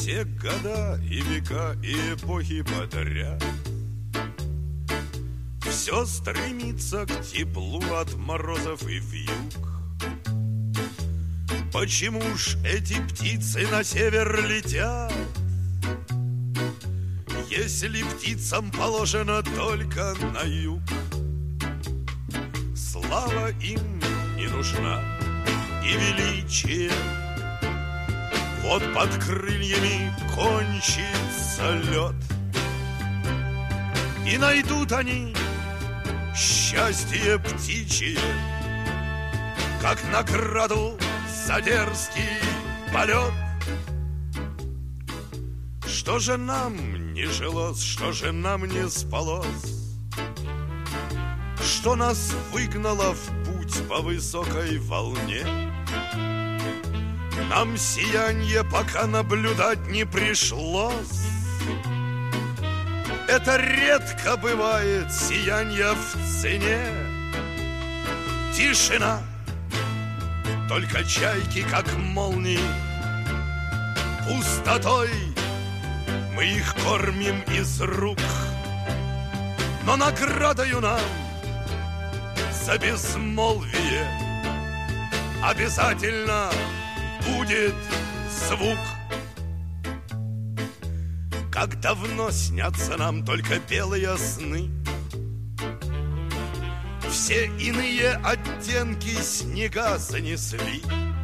Все года и века, и эпохи подряд все стремится к теплу от морозов и вьюг. Почему ж эти птицы на север летят, если птицам положено только на юг? Слава им не нужна и величие, вот под крыльями кончится лед, и найдут они счастье птичье, как награду за дерзкий полет. Что же нам не жилось, что же нам не спалось, что нас выгнало в путь по высокой волне? Нам сиянье пока наблюдать не пришлось. Это редко бывает сиянье в цене. Тишина, только чайки, как молнии. Пустотой мы их кормим из рук. Но наградою нам за безмолвие обязательно будет звук. Как давно снятся нам только белые сны, все иные оттенки снега занесли.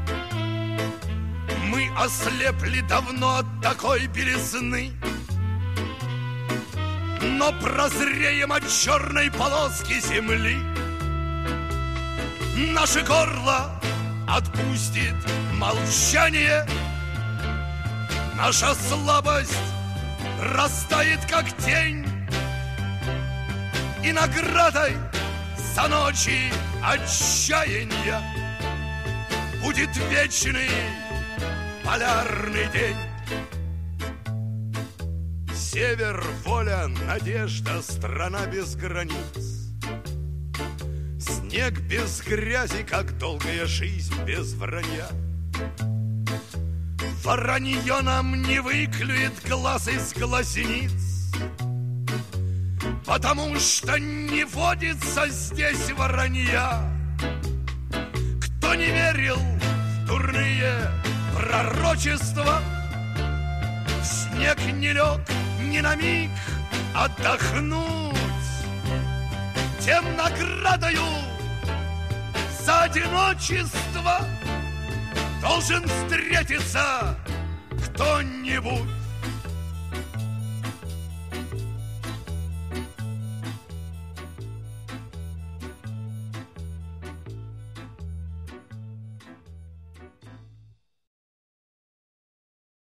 Мы ослепли давно от такой белизны, но прозреем от черной полоски земли. Наше горло отпустит молчание, наша слабость растает, как тень, и наградой за ночи отчаяния будет вечный полярный день. Север, воля, надежда, страна без границ. Снег без грязи, как долгая жизнь без вранья. Воронье нам не выклюет глаз из глазниц, потому что не водится здесь воронья. Кто не верил в дурные пророчества, в снег не лег ни на миг отдохнуть, тем наградою за одиночество должен встретиться кто-нибудь.